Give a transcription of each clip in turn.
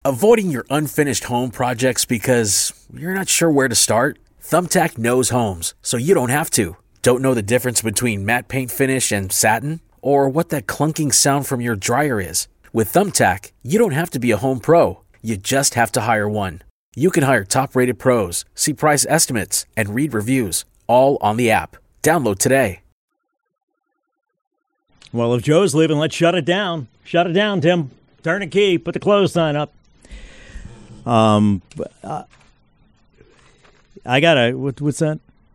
Avoiding your unfinished home projects because you're not sure where to start? Thumbtack knows homes, so you don't have to. Don't know the difference between matte paint finish and satin? Or what that clunking sound from your dryer is? With Thumbtack, you don't have to be a home pro. You just have to hire one. You can hire top-rated pros, see price estimates, and read reviews, all on the app. Download today. Well, if Joe's leaving, let's shut it down. Shut it down, Tim. Turn the key. Put the close sign up. I got what's that?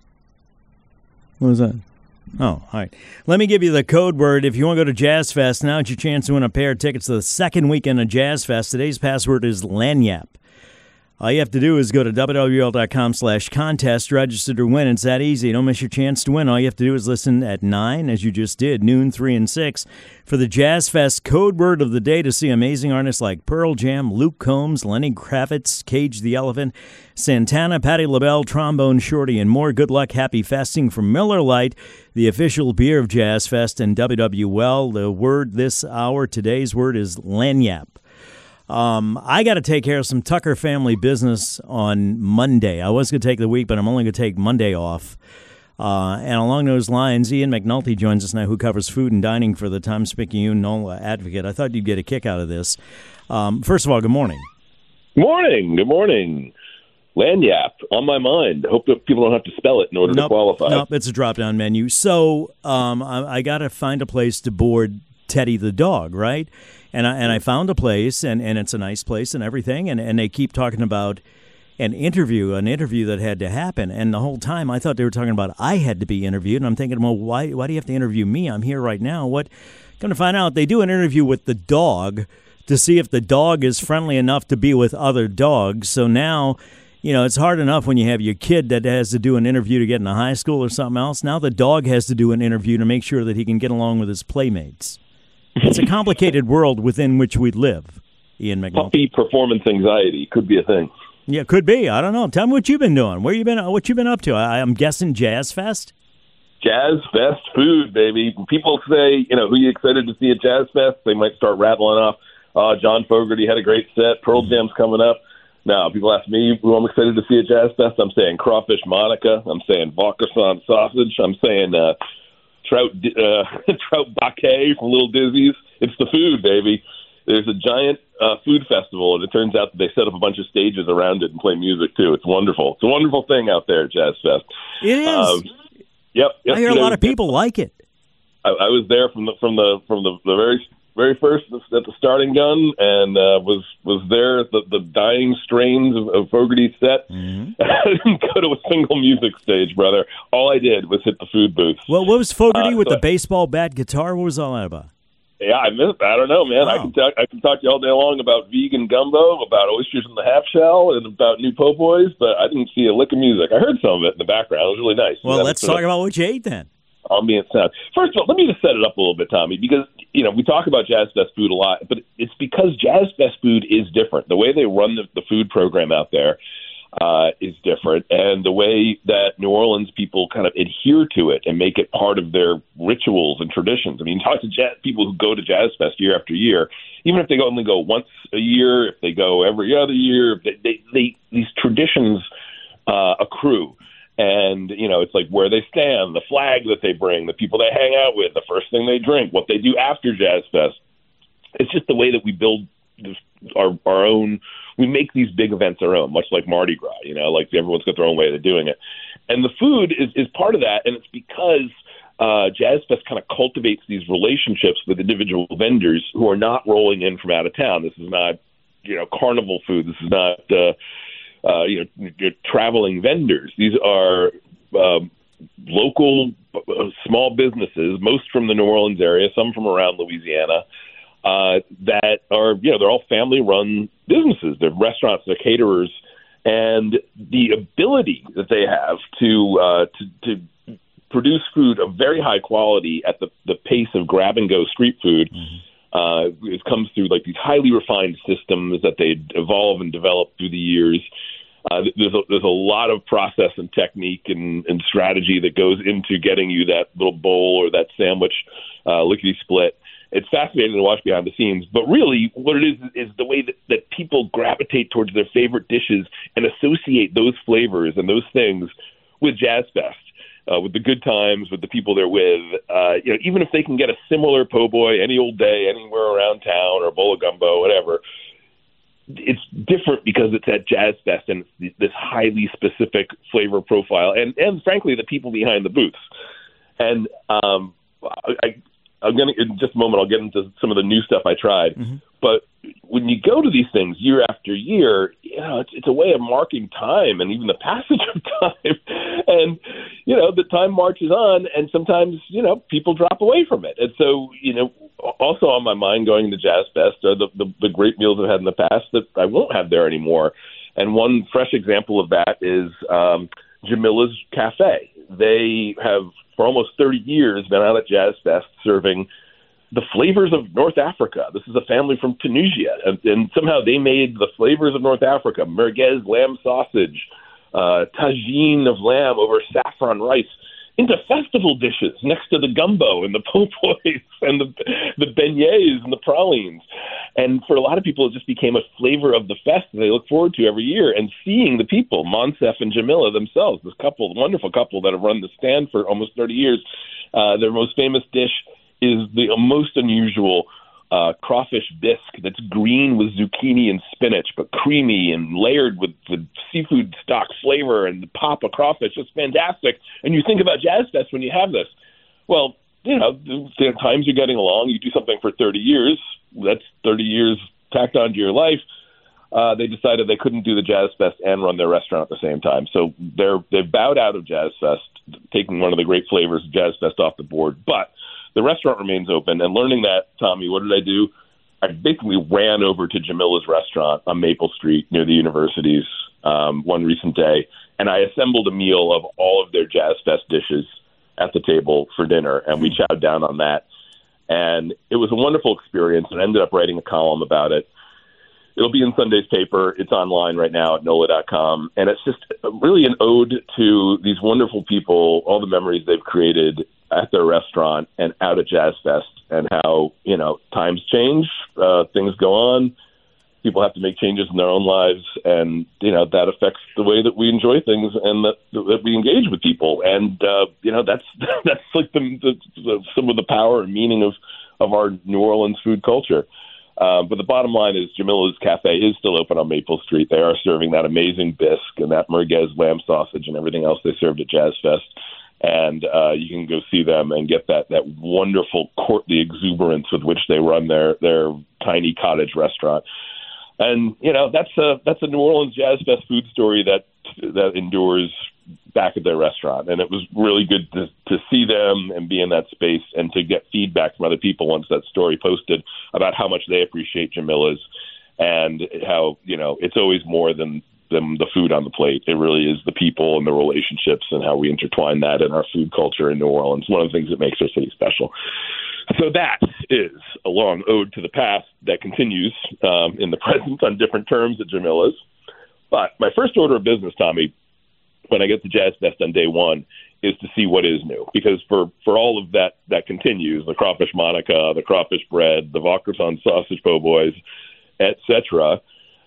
What was that? Oh, all right. Let me give you the code word. If you want to go to Jazz Fest, now it's your chance to win a pair of tickets to the second weekend of Jazz Fest. Today's password is Lagniappe. All you have to do is go to WWL.com/contest, register to win. It's that easy. Don't miss your chance to win. All you have to do is listen at 9, as you just did, noon, 3, and 6, for the Jazz Fest code word of the day to see amazing artists like Pearl Jam, Luke Combs, Lenny Kravitz, Cage the Elephant, Santana, Patti LaBelle, Trombone Shorty, and more. Good luck, happy festing from Miller Lite, the official beer of Jazz Fest and WWL. The word this hour, today's word is Lagniappe. I got to take care of some Tucker family business on Monday. I was going to take the week, but I'm only going to take Monday off. And along those lines, Ian McNulty joins us now, who covers food and dining for the Times-Picayune NOLA Advocate. I thought you'd get a kick out of this. First of all, good morning. Morning. Good morning. Lagniappe, on my mind. I hope that people don't have to spell it in order to qualify. Nope, it's a drop-down menu. So I got to find a place to board Teddy the dog, right? And I found a place, and it's a nice place and everything, and they keep talking about an interview that had to happen. And the whole time I thought they were talking about I had to be interviewed, and I'm thinking, well, why do you have to interview me? I'm here right now. Come to find out, they do an interview with the dog to see if the dog is friendly enough to be with other dogs. So now, it's hard enough when you have your kid that has to do an interview to get into high school or something else. Now the dog has to do an interview to make sure that he can get along with his playmates. It's a complicated world within which we live, Ian McNulty. Puppy performance anxiety could be a thing. Yeah, could be. I don't know. Tell me what you've been doing. What you been up to? I'm guessing Jazz Fest? Jazz Fest food, baby. When people say, who you excited to see at Jazz Fest, they might start rattling off, John Fogerty had a great set, Pearl Jam's coming up. Now, people ask me who I'm excited to see at Jazz Fest. I'm saying crawfish Monica. I'm saying Vaucresson sausage. I'm saying trout baquet from Little Dizzy's. It's the food, baby. There's a giant food festival, and it turns out that they set up a bunch of stages around it and play music too. It's wonderful. It's a wonderful thing out there at Jazz Fest. It is. Yep. I hear a lot of people like it. I was there from the very very first at the starting gun, and was there at the dying strains of Fogerty's set. Mm-hmm. I didn't go to a single music stage, brother. All I did was hit the food booth. Well, what was Fogerty with the baseball bat guitar? What was all that about? Yeah, I missed. I don't know, man. Wow. I can talk to you all day long about vegan gumbo, about oysters in the half shell, and about new po' boys, but I didn't see a lick of music. I heard some of it in the background. It was really nice. Well, let's talk about what you ate then. Ambient sound. First of all, let me just set it up a little bit, Tommy, because we talk about Jazz Fest food a lot, but it's because Jazz Fest food is different. The way they run the food program out there is different, and the way that New Orleans people kind of adhere to it and make it part of their rituals and traditions. I mean, talk to people who go to Jazz Fest year after year, even if they only go once a year, if they go every other year, these traditions accrue. And, it's like where they stand, the flag that they bring, the people they hang out with, the first thing they drink, what they do after Jazz Fest. It's just the way that we build our own. We make these big events our own, much like Mardi Gras, like everyone's got their own way of doing it. And the food is part of that, and it's because Jazz Fest kind of cultivates these relationships with individual vendors who are not rolling in from out of town. This is not, carnival food. This is not your traveling vendors. These are local small businesses, most from the New Orleans area, some from around Louisiana, that are, they're all family-run businesses. They're restaurants, they're caterers, and the ability that they have to produce food of very high quality at the pace of grab-and-go street food. Mm-hmm. It comes through like these highly refined systems that they evolve and develop through the years. There's a lot of process and technique and strategy that goes into getting you that little bowl or that sandwich lickety split. It's fascinating to watch behind the scenes, but really what it is the way that people gravitate towards their favorite dishes and associate those flavors and those things with Jazz Fest, with the good times, with the people they're with. Even if they can get a similar po' boy any old day, anywhere around town, or a bowl of gumbo, whatever, it's different because it's at Jazz Fest and it's this highly specific flavor profile, and frankly, the people behind the booths. And I'm going to, in just a moment, I'll get into some of the new stuff I tried. Mm-hmm. But when you go to these things year after year, it's a way of marking time and even the passage of time. And, the time marches on, and sometimes, people drop away from it. And so, also on my mind going to Jazz Fest are the great meals I've had in the past that I won't have there anymore. And one fresh example of that is Jamila's Cafe. They have, for almost 30 years, been out at Jazz Fest serving the flavors of North Africa. This is a family from Tunisia, and somehow they made the flavors of North Africa, merguez lamb sausage, tagine of lamb over saffron rice, into festival dishes next to the gumbo and the po' boys and the beignets and the pralines. And for a lot of people, it just became a flavor of the fest that they look forward to every year. And seeing the people, Monsef and Jamila themselves, this couple, wonderful couple that have run the stand for almost 30 years, their most famous dish is the most unusual crawfish bisque that's green with zucchini and spinach, but creamy and layered with seafood stock flavor and the pop of crawfish. It's fantastic. And you think about Jazz Fest when you have this. Well, the times you're getting along, you do something for 30 years, that's 30 years tacked onto your life. They decided they couldn't do the Jazz Fest and run their restaurant at the same time. So they've bowed out of Jazz Fest, taking one of the great flavors of Jazz Fest off the board. But the restaurant remains open. And learning that, Tommy, what did I do? I basically ran over to Jamila's restaurant on Maple Street near the universities one recent day, and I assembled a meal of all of their Jazz Fest dishes at the table for dinner, and we chowed down on that. And it was a wonderful experience, and I ended up writing a column about it. It'll be in Sunday's paper. It's online right now at NOLA.com. And it's just really an ode to these wonderful people, all the memories they've created at their restaurant and out at Jazz Fest, and how, times change, things go on. People have to make changes in their own lives, and, that affects the way that we enjoy things and that we engage with people. And, that's like some of the power and meaning of our New Orleans food culture. But the bottom line is Jamila's Cafe is still open on Maple Street. They are serving that amazing bisque and that merguez lamb sausage and everything else they served at Jazz Fest. And you can go see them and get that wonderful courtly exuberance with which they run their tiny cottage restaurant. And, that's a New Orleans Jazz Fest food story that endures back at their restaurant. And it was really good to see them and be in that space and to get feedback from other people once that story posted about how much they appreciate Jamila's and how, it's always more than the food on the plate. It really is the people and the relationships and how we intertwine that in our food culture in New Orleans. One of the things that makes our city special. So that is a long ode to the past that continues in the present on different terms at Jamila's. But my first order of business, Tommy, when I get to Jazz Fest on day one, is to see what is new. Because for all of that continues, the crawfish Monica, the crawfish bread, the Vaucresson sausage po' boys, etc.,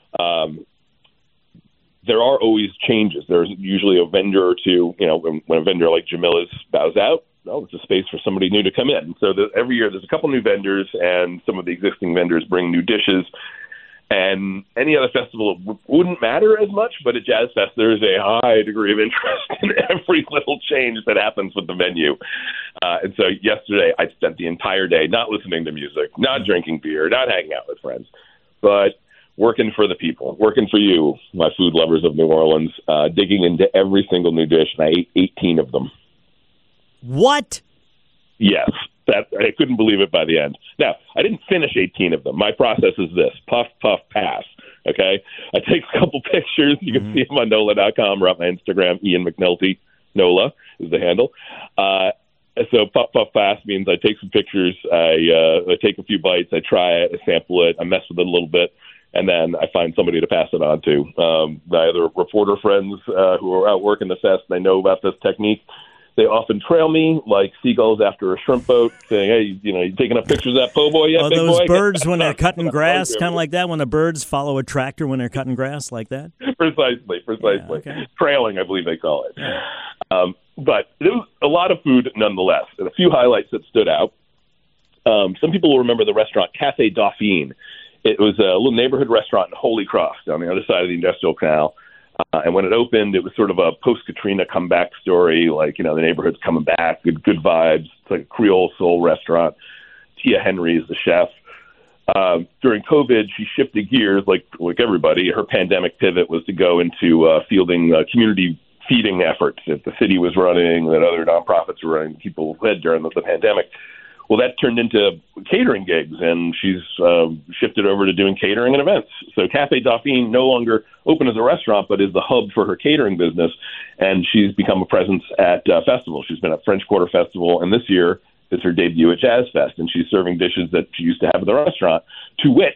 there are always changes. There's usually a vendor or two, when a vendor like Jamila's bows out, it's a space for somebody new to come in. So every year there's a couple new vendors, and some of the existing vendors bring new dishes. And any other festival wouldn't matter as much, but at Jazz Fest there's a high degree of interest in every little change that happens with the menu. And so yesterday I spent the entire day not listening to music, not drinking beer, not hanging out with friends, but working for the people, working for you, my food lovers of New Orleans, digging into every single new dish, and I ate 18 of them. What? Yes. I couldn't believe it by the end. Now, I didn't finish 18 of them. My process is this: puff, puff, pass. Okay? I take a couple pictures. You can see them on NOLA.com or on my Instagram. Ian McNulty, NOLA is the handle. So puff, puff, pass means I take some pictures, I take a few bites, I try it, I sample it, I mess with it a little bit, and then I find somebody to pass it on to. Either reporter friends who are out working the fest, and they know about this technique. They often trail me like seagulls after a shrimp boat, saying, "Hey, you taking up pictures of that po' boy yet, Oh, big those boy?" birds when they're cutting grass, kind of like that, when the birds follow a tractor when they're cutting grass, like that? Precisely. Yeah, okay. Trailing, I believe they call it. Yeah. But there was a lot of food nonetheless, and a few highlights that stood out. Some people will remember the restaurant Cafe Dauphine. It was a little neighborhood restaurant in Holy Cross on the other side of the Industrial Canal. And when it opened, it was sort of a post-Katrina comeback story, like, the neighborhood's coming back, good vibes. It's like a Creole soul restaurant. Tia Henry is the chef. During COVID, she shifted gears like everybody. Her pandemic pivot was to go into fielding community feeding efforts that the city was running, that other nonprofits were running, people led during the pandemic. Well, that turned into catering gigs, and she's shifted over to doing catering and events. So Cafe Dauphine no longer open as a restaurant, but is the hub for her catering business, and she's become a presence at festivals. She's been at French Quarter Festival, and this year is her debut at Jazz Fest, and she's serving dishes that she used to have at the restaurant. To wit,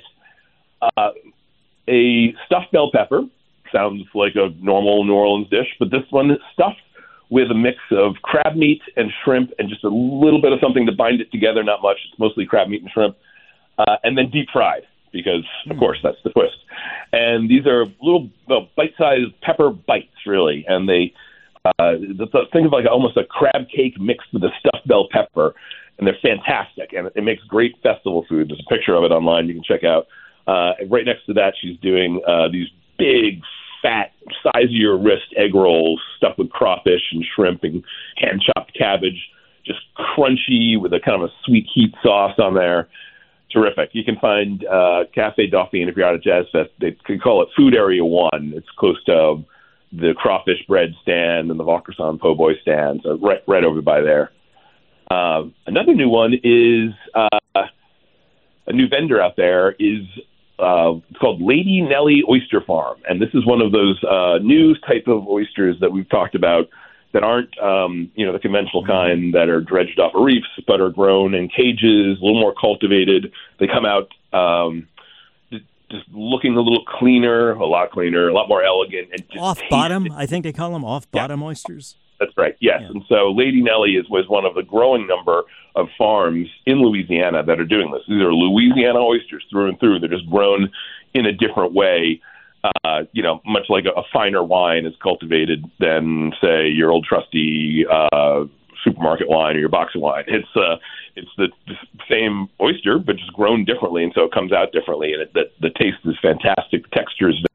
a stuffed bell pepper. Sounds like a normal New Orleans dish, but this one is stuffed with a mix of crab meat and shrimp and just a little bit of something to bind it together, not much. It's mostly crab meat and shrimp, and then deep fried because, of course, that's the twist. And these are little bite-sized pepper bites, really, and they think of like almost a crab cake mixed with a stuffed bell pepper, and they're fantastic, and it makes great festival food. There's a picture of it online you can check out. Right next to that, she's doing these big, fat, size of your wrist egg rolls stuffed with crawfish and shrimp and hand-chopped cabbage, just crunchy with a kind of a sweet heat sauce on there. Terrific. You can find Cafe Dauphine if you're out at Jazz Fest. They can call it Food Area 1. It's close to the crawfish bread stand and the Vaucresson po' boy stand, so right over by there. Another new one is a new vendor out there is it's called Lady Nellie Oyster Farm, and this is one of those new type of oysters that we've talked about that aren't, the conventional kind that are dredged off of reefs, but are grown in cages, a little more cultivated. They come out just looking a little cleaner, a lot more elegant. And just off-bottom? I think they call them off-bottom oysters. That's right, yes. Yeah. And so Lady Nellie was one of the growing number of farms in Louisiana that are doing this. These are Louisiana oysters through and through. They're just grown in a different way, much like a finer wine is cultivated than, say, your old trusty supermarket wine or your box of wine. It's the same oyster, but just grown differently, and so it comes out differently, and the taste is fantastic. The texture is.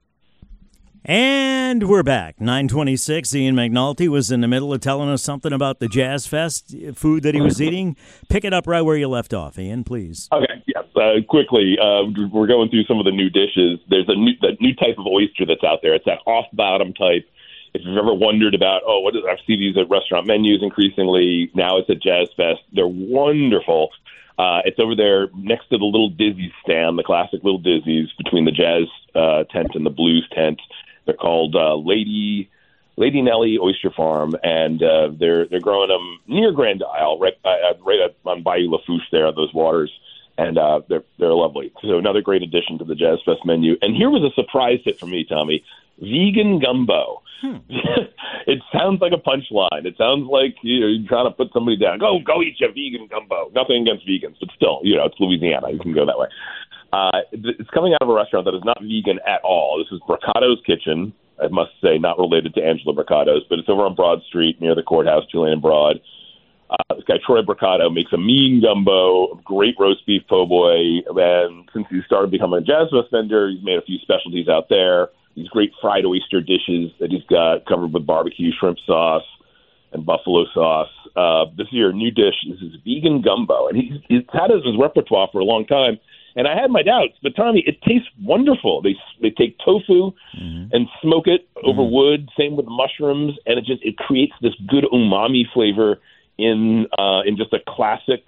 And we're back. 9:26. Ian McNulty was in the middle of telling us something about the Jazz Fest food that he was eating. Pick it up right where you left off, Ian, please. Okay, yes. Quickly, we're going through some of the new dishes. There's that new type of oyster that's out there. It's that off-bottom type. If you've ever wondered about, I see these at restaurant menus increasingly. Now it's at Jazz Fest. They're wonderful. It's over there next to the Little Dizzy's stand, the classic Little Dizzy's, between the jazz tent and the blues tent. They're called Lady Nellie Oyster Farm, and they're growing them near Grand Isle, right on Bayou Lafourche there, on those waters, and they're lovely. So another great addition to the Jazz Fest menu. And here was a surprise hit for me, Tommy: vegan gumbo. It sounds like a punchline. It sounds like you're trying to put somebody down. Go eat your vegan gumbo. Nothing against vegans, but still, it's Louisiana. You can go that way. It's coming out of a restaurant that is not vegan at all. This is Bricato's Kitchen. I must say, not related to Angela Bricato's, but it's over on Broad Street near the courthouse, Julian and Broad. This guy, Troy Bricato, makes a mean gumbo, great roast beef po' boy. And since he started becoming a Jazz Fest vendor, he's made a few specialties out there. These great fried oyster dishes that he's got covered with barbecue shrimp sauce and buffalo sauce. This is your new dish. This is vegan gumbo. And he's had it as his repertoire for a long time. And I had my doubts, but Tommy, it tastes wonderful. They take tofu and smoke it over wood. Same with mushrooms, and it creates this good umami flavor in just a classic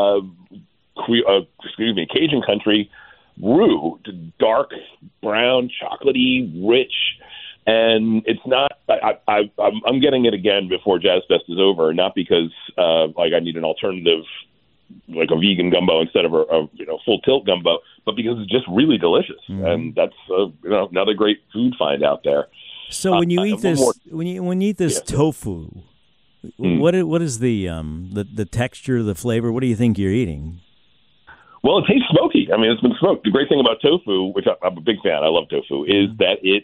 Cajun country roux, dark brown, chocolatey, rich, and it's not. I'm getting it again before Jazz Fest is over, not because I need an alternative, like a vegan gumbo instead of a full tilt gumbo, but because it's just really delicious, and that's another great food find out there. So when you eat this, when you eat this tofu, What is the texture, the flavor? What do you think you're eating? Well, it tastes smoky. I mean, it's been smoked. The great thing about tofu, which I'm a big fan, I love tofu, is that it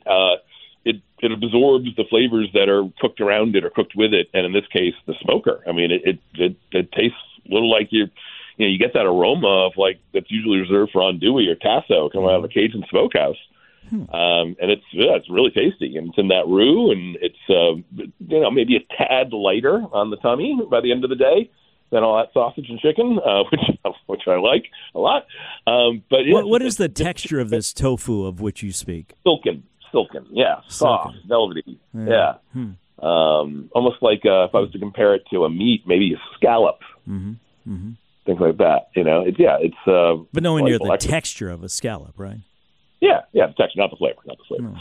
absorbs the flavors that are cooked around it or cooked with it, and in this case, the smoker. I mean, it tastes a little like you get that aroma of like that's usually reserved for andouille or tasso coming out of a Cajun smokehouse. And it's really tasty, and it's in that roux, and it's maybe a tad lighter on the tummy by the end of the day than all that sausage and chicken, which I like a lot. But yeah, what is the texture of this tofu of which you speak? Silken, yeah, soft, velvety, yeah. Almost like if I was to compare it to a meat, maybe a scallop, things like that. It's but nowhere near the texture of a scallop, right? Yeah, the texture, not the flavor.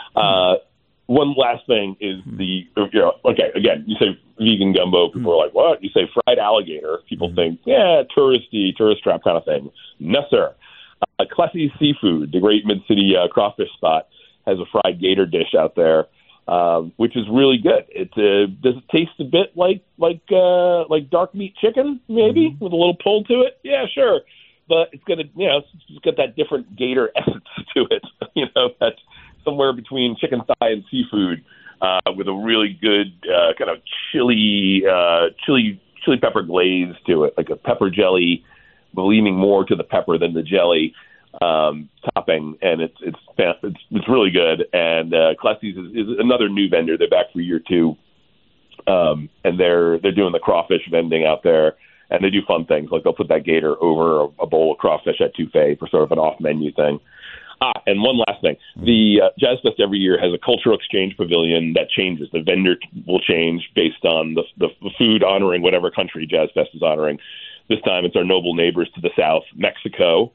One last thing is again, you say vegan gumbo, people are like, what? You say fried alligator, people think, tourist trap kind of thing. No, sir. Klessy's Seafood, the great Mid-City crawfish spot, has a fried gator dish out there, which is really good. Does it taste a bit like dark meat chicken, maybe, with a little pull to it? Yeah, sure. But it's gonna, it's got that different gator essence to it. That's somewhere between chicken thigh and seafood, with a really good kind of chili pepper glaze to it, like a pepper jelly, but leaning more to the pepper than the jelly topping, and it's really good. And Klessy's is another new vendor. They're back for year 2, and they're doing the crawfish vending out there. And they do fun things, like they'll put that gator over a bowl of crawfish at Touffet for sort of an off-menu thing. And one last thing. The Jazz Fest every year has a cultural exchange pavilion that changes. The vendor will change based on the food honoring whatever country Jazz Fest is honoring. This time it's our noble neighbors to the south, Mexico.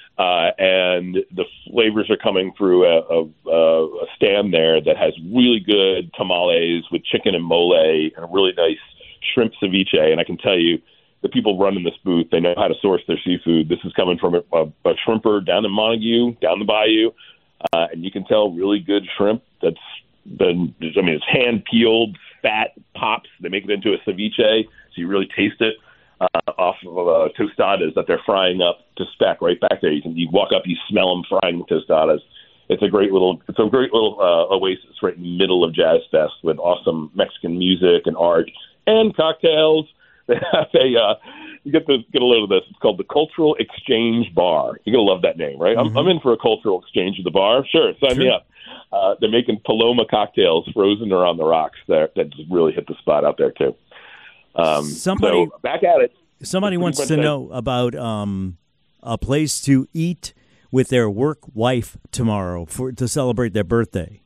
And the flavors are coming through a stand there that has really good tamales with chicken and mole and a really nice shrimp ceviche. And I can tell you, the people running this booth, they know how to source their seafood. This is coming from a shrimper down in Montague, down the bayou, and you can tell really good shrimp that's been, it's hand-peeled, fat, pops. They make it into a ceviche, so you really taste it off of tostadas that they're frying up to spec right back there. You walk up, you smell them frying the tostadas. It's a great little oasis right in the middle of Jazz Fest with awesome Mexican music and art and cocktails. They have you get a load of this. It's called the Cultural Exchange Bar. You're gonna love that name, right? I'm in for a cultural exchange at the bar. Sure, sign me up. They're making Paloma cocktails frozen or on the rocks that really hit the spot out there too. So back at it. Somebody wants to know about a place to eat with their work wife tomorrow to celebrate their birthday.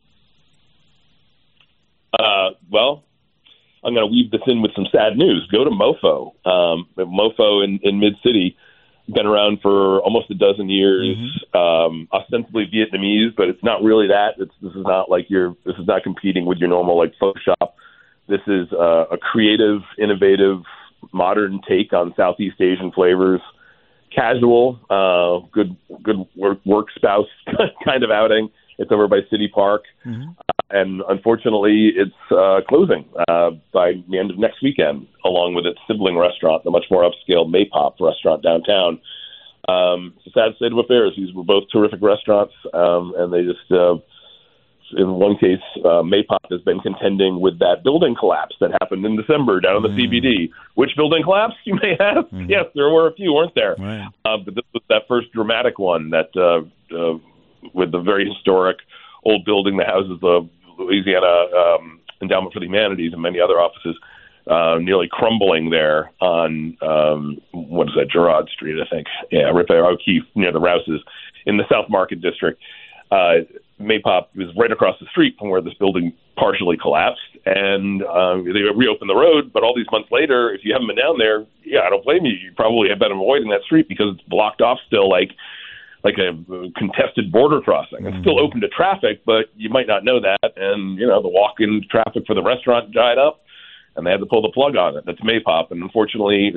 Well, I'm going to weave this in with some sad news. Go to Mofo. Mofo in Mid-City, been around for almost a dozen years, ostensibly Vietnamese, but it's not really that. This is not competing with your normal like folk shop. This is a creative, innovative, modern take on Southeast Asian flavors. Casual, good work spouse kind of outing. It's over by City Park. And unfortunately, it's closing by the end of next weekend, along with its sibling restaurant, the much more upscale Maypop restaurant downtown. It's a sad state of affairs. These were both terrific restaurants, and they just, in one case, Maypop has been contending with that building collapse that happened in December down in the CBD. Which building collapse, you may ask? Yes, there were a few, weren't there? Right. But this was that first dramatic one that with the very historic old building that houses the Louisiana Endowment for the Humanities and many other offices, nearly crumbling there on, Girard Street, I think. Yeah, right there, O'Keefe, near the Rouses, in the South Market District. Maypop was right across the street from where this building partially collapsed, and they reopened the road, but all these months later, if you haven't been down there, I don't blame you. You probably have been avoiding that street because it's blocked off still like a contested border crossing. It's still open to traffic, but you might not know that. And, the walk-in traffic for the restaurant dried up, and they had to pull the plug on it. That's Maypop. And unfortunately,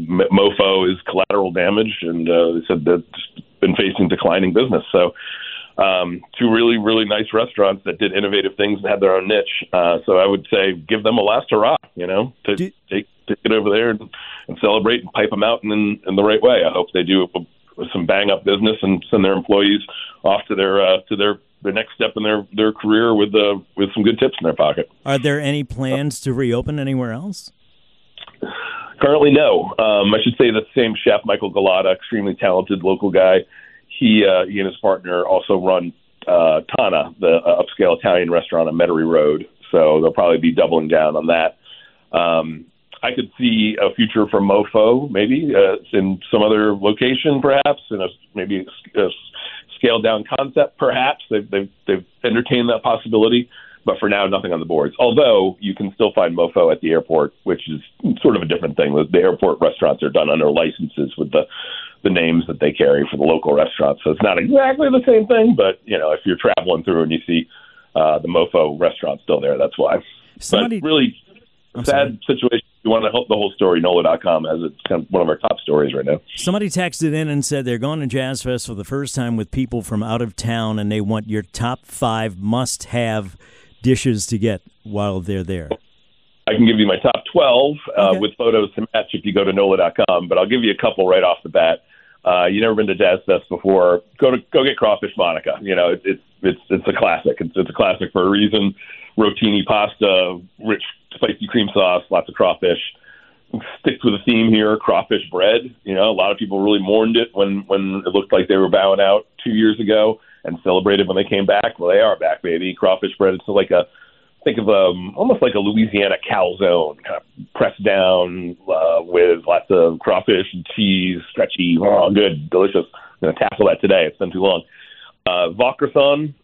Mofo is collateral damage, and they said they've been facing declining business. So two really, really nice restaurants that did innovative things and had their own niche. So I would say give them a last hurrah, to take it over there and celebrate and pipe them out in the right way. I hope they do some bang up business and send their employees off to their next step in their career with some good tips in their pocket. Are there any plans to reopen anywhere else? Currently, no. I should say the same chef, Michael Galata, extremely talented local guy. He and his partner also run Tana, the upscale Italian restaurant on Metairie Road. So they'll probably be doubling down on that. I could see a future for Mofo, maybe in some other location, perhaps, in maybe a scaled down concept, perhaps. They've entertained that possibility, but for now, nothing on the boards. Although you can still find Mofo at the airport, which is sort of a different thing. The airport restaurants are done under licenses with the names that they carry for the local restaurants. So it's not exactly the same thing, but if you're traveling through and you see the Mofo restaurant still there, that's why. But really sad situation. If you want to help the whole story, NOLA.com has it's kind of one of our top stories right now. Somebody texted in and said they're going to Jazz Fest for the first time with people from out of town, and they want your top 5 must-have dishes to get while they're there. I can give you my top 12 with photos to match if you go to NOLA.com, but I'll give you a couple right off the bat. You've never been to Jazz Fest before, go get Crawfish Monica. It's a classic. It's a classic for a reason. Rotini pasta, rich spicy cream sauce, lots of crawfish. Sticks with a theme here, crawfish bread. A lot of people really mourned it when it looked like they were bowing out 2 years ago and celebrated when they came back. Well, they are back, baby. Crawfish bread. It's think of almost like a Louisiana calzone, kind of pressed down with lots of crawfish and cheese, stretchy, good, delicious. I'm going to tackle that today. It's been too long. Vaucresson,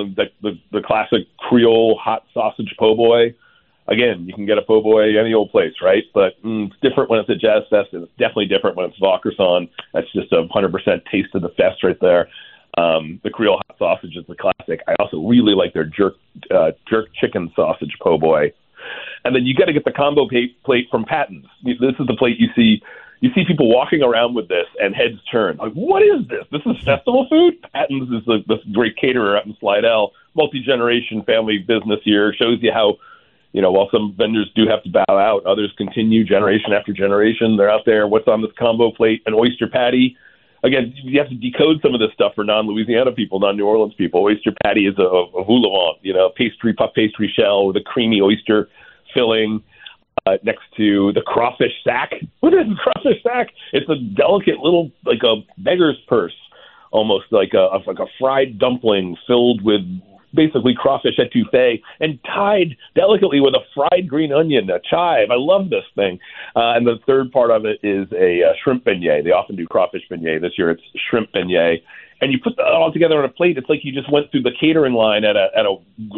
the classic Creole hot sausage po' boy. Again, you can get a po' boy any old place, right? But it's different when it's at Jazz Fest, and it's definitely different when it's Vaucresson. That's just a 100% taste of the fest right there. The Creole hot sausage is the classic. I also really like their jerk chicken sausage po' boy. And then you got to get the combo plate from Patton's. This is the plate you see people walking around with this and heads turn. Like, what is this? This is festival food? Patton's is this great caterer out in Slidell, multi-generation family business here. Shows you how, while some vendors do have to bow out, others continue generation after generation. They're out there. What's on this combo plate? An oyster patty. Again, you have to decode some of this stuff for non-Louisiana people, non-New Orleans people. Oyster patty is a voulevant, puff pastry shell with a creamy oyster filling next to the crawfish sack. What is crawfish sack? It's a delicate little, like a beggar's purse, almost like a fried dumpling filled with basically crawfish etouffee and tied delicately with a fried green onion, a chive. I love this thing. And the third part of it is a shrimp beignet. They often do crawfish beignet. This year it's shrimp beignet. And you put that all together on a plate. It's like you just went through the catering line at a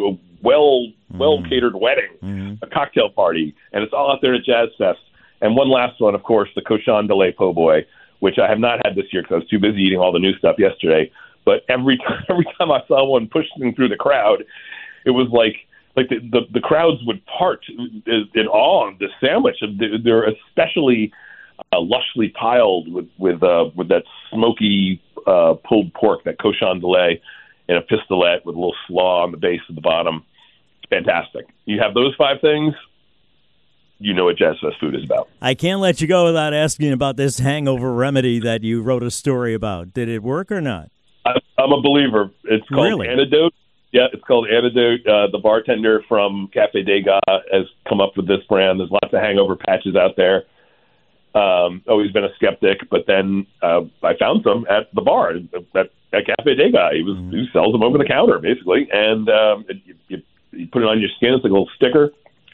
well-catered wedding, a cocktail party. And it's all out there at Jazz Fest. And one last one, of course, the cochon de lait po' boy, which I have not had this year because I was too busy eating all the new stuff yesterday. But every time I saw one pushing through the crowd, it was like the crowds would part in awe of this sandwich. They're especially lushly piled with that smoky pulled pork, that cochon de lait, in a pistolette with a little slaw on the base of the bottom. Fantastic. You have those 5 things, you know what Jazz Fest food is about. I can't let you go without asking about this hangover remedy that you wrote a story about. Did it work or not? I'm a believer. It's called Antidote. Yeah, it's called Antidote. The bartender from Cafe Degas has come up with this brand. There's lots of hangover patches out there. Always been a skeptic, but then I found some at the bar at Cafe Degas. He sells them over the counter, basically, and you put it on your skin. It's like a little sticker.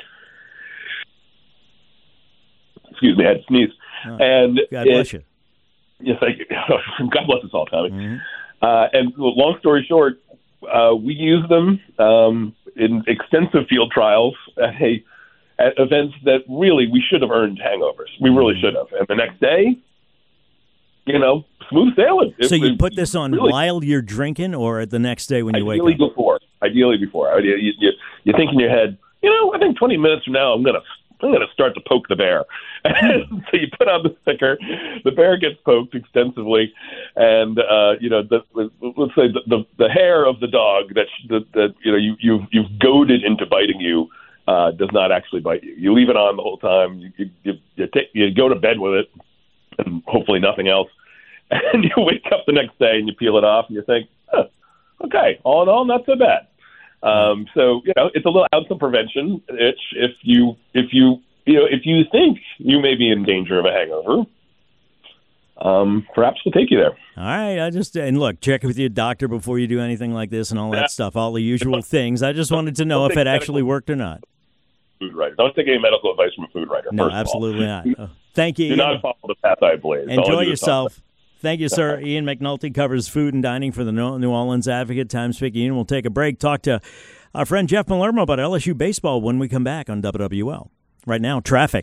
Excuse me, I had to sneeze. And God bless you. Yes, thank you. God bless us all, Tommy. And long story short, we use them in extensive field trials at events that really we should have earned hangovers. We really should have. And the next day, smooth sailing. So you put this on really, while you're drinking, or the next day when you wake up? Ideally before. You think in your head, I think 20 minutes from now I'm going to I'm going to start to poke the bear. And so you put on the sticker, the bear gets poked extensively, and let's say the hair of the dog that you've goaded into biting you does not actually bite you. You leave it on the whole time. You go to bed with it, and hopefully nothing else. And you wake up the next day and you peel it off, and you think, okay, all in all, not so bad. So it's a little ounce of prevention. If you think you may be in danger of a hangover, perhaps we'll take you there. All right, and look, check with your doctor before you do anything like this and all that stuff, all the usual things. I just wanted to know if it actually worked or not. Food writer. Don't take any medical advice from a food writer. No, absolutely not. Thank you. Do not follow the path I blaze. Enjoy yourself. Thank you, sir. Ian McNulty covers food and dining for the New Orleans Advocate. Times-Picayune. We'll take a break. Talk to our friend Jeff Palermo about LSU baseball when we come back on WWL. Right now, traffic.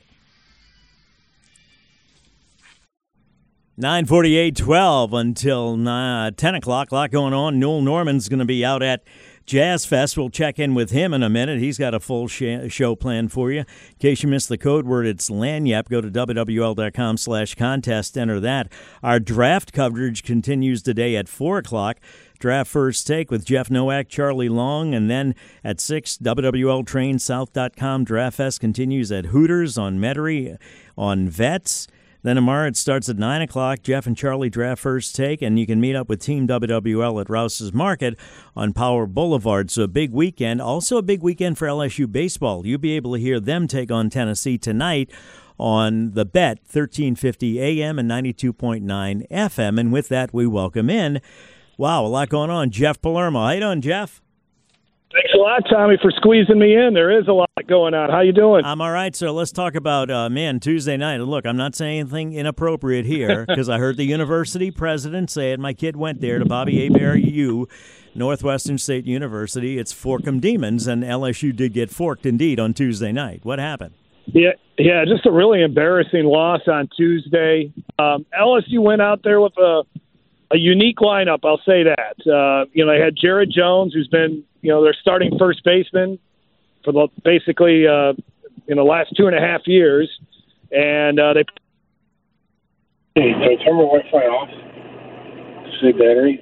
9:48:12 until 10 o'clock. A lot going on. Newell Norman's going to be out at Jazz Fest. We'll check in with him in a minute. He's got a full show planned for you. In case you missed the code word, it's Lagniappe. Go to WWL.com/contest. Enter that. Our draft coverage continues today at 4 o'clock. Draft First Take with Jeff Nowak, Charlie Long, and then at 6, WWLTrainSouth.com. Draft Fest continues at Hooters on Metairie on Vets. Then tomorrow it starts at 9 o'clock. Jeff and Charlie Draft First Take, and you can meet up with Team WWL at Rouse's Market on Power Boulevard. So a big weekend. Also a big weekend for LSU baseball. You'll be able to hear them take on Tennessee tonight on The Bet, 1350 AM and 92.9 FM. And with that, we welcome in, wow, a lot going on, Jeff Palermo. How you doing, Jeff? Thanks a lot, Tommy, for squeezing me in. There is a lot going on. How you doing? I'm all right, sir. Let's talk about, Tuesday night. Look, I'm not saying anything inappropriate here because I heard the university president say it. My kid went there to Bobby Hebert U, Northwestern State University. It's Forkham Demons, and LSU did get forked indeed on Tuesday night. What happened? Yeah, just a really embarrassing loss on Tuesday. LSU went out there with a unique lineup, I'll say that. They had Jared Jones, who's been, their starting first baseman for the last 2.5 years. And they... Hey, can I turn my Wi-Fi off? Say battery?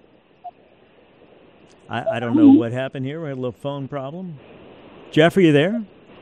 I don't know what happened here. We had a little phone problem. Jeff, are you there?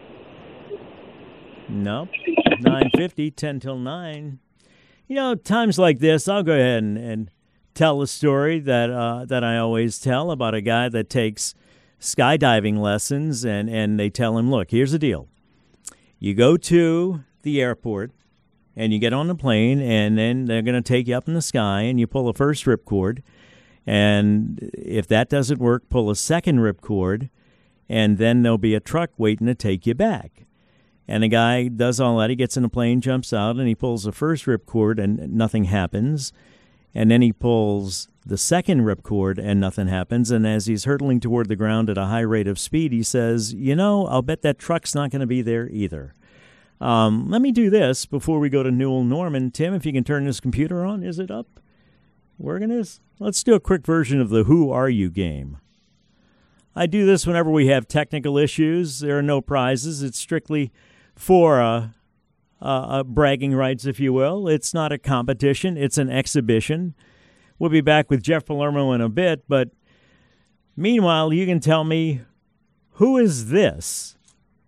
Nope. 9:50, 10 till 9. Times like this, I'll go ahead and tell a story that I always tell about a guy that takes skydiving lessons, and they tell him, look, here's the deal. You go to the airport, and you get on the plane, and then they're going to take you up in the sky, and you pull a first ripcord, and if that doesn't work, pull a second ripcord, and then there'll be a truck waiting to take you back. And the guy does all that. He gets in the plane, jumps out, and he pulls the first ripcord, and nothing happens. And then he pulls the second ripcord, and nothing happens. And as he's hurtling toward the ground at a high rate of speed, he says, I'll bet that truck's not going to be there either. Let me do this before we go to Newell Norman. Tim, if you can turn this computer on. Is it up? Working this? Let's do a quick version of the Who Are You game. I do this whenever we have technical issues. There are no prizes. It's strictly for bragging rights, if you will. It's not a competition. It's an exhibition. We'll be back with Jeff Palermo in a bit, but meanwhile, you can tell me, who is this?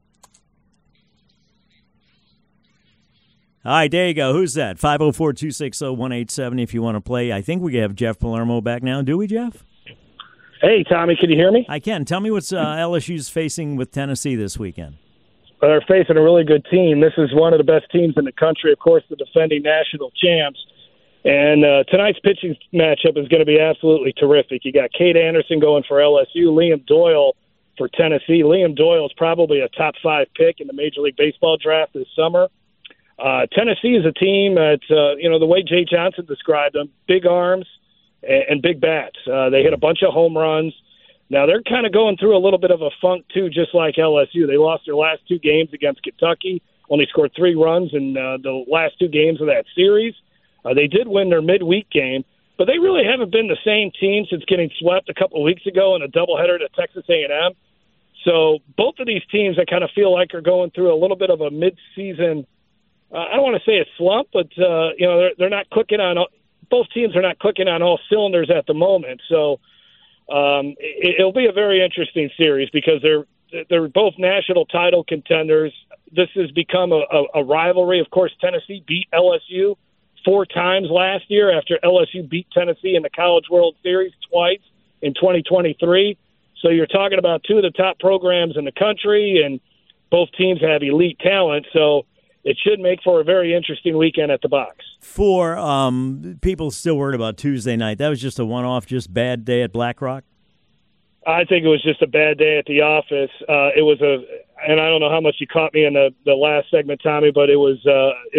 All right, there you go. Who's that? 504-260-1870 if you want to play. I think we have Jeff Palermo back now. Do we, Jeff? Hey, Tommy, can you hear me? I can. Tell me what's LSU's facing with Tennessee this weekend. They're facing a really good team. This is one of the best teams in the country, of course, the defending national champs. And tonight's pitching matchup is going to be absolutely terrific. You got Cade Anderson going for LSU, Liam Doyle for Tennessee. Liam Doyle is probably a top 5 pick in the Major League Baseball draft this summer. Tennessee is a team that, the way Jay Johnson described them, big arms and big bats. They hit a bunch of home runs. Now, they're kind of going through a little bit of a funk, too, just like LSU. They lost their last 2 games against Kentucky, only scored 3 runs in the last 2 games of that series. They did win their midweek game, but they really haven't been the same team since getting swept a couple of weeks ago in a doubleheader to Texas A&M. So both of these teams, I kind of feel like are going through a little bit of a mid-season. I don't want to say a slump, but they're not clicking on. Both teams are not clicking on all cylinders at the moment. So it'll be a very interesting series because they're both national title contenders. This has become a rivalry. Of course, Tennessee beat LSU 4 times last year after LSU beat Tennessee in the College World Series twice in 2023. So you're talking about 2 of the top programs in the country, and both teams have elite talent. So it should make for a very interesting weekend at the Box. For people still worried about Tuesday night, that was just a one-off, just bad day at Black Rock? I think it was just a bad day at the office. It was and I don't know how much you caught me in the last segment, Tommy, but it was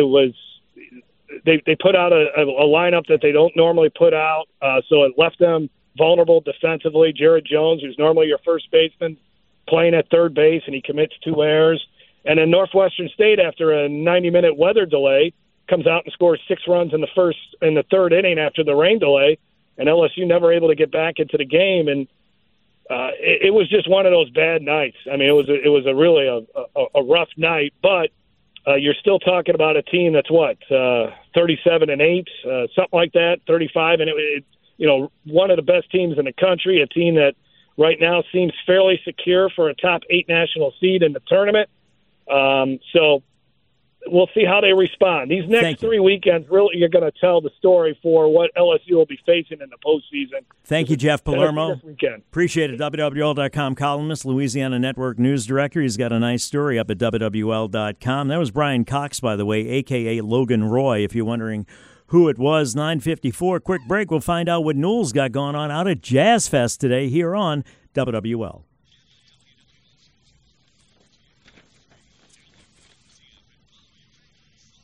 they put out a lineup that they don't normally put out, so it left them vulnerable defensively. Jared Jones, who's normally your first baseman, playing at third base, and he commits 2 errors. And then Northwestern State, after a 90-minute weather delay, comes out and scores 6 runs in the third inning after the rain delay, and LSU never able to get back into the game. And it was just one of those bad nights. I mean, it was a really a rough night, but you're still talking about a team that's 37-8, something like that, 35, and it one of the best teams in the country, a team that right now seems fairly secure for a top 8 national seed in the tournament. So we'll see how they respond. These next 3 weekends really are going to tell the story for what LSU will be facing in the postseason. Thank you, Jeff Palermo. This weekend. Appreciate it. WWL.com columnist, Louisiana Network news director. He's got a nice story up at WWL.com. That was Brian Cox, by the way, a.k.a. Logan Roy, if you're wondering who it was. 9:54. Quick break. We'll find out what Newell's got going on out at Jazz Fest today here on WWL.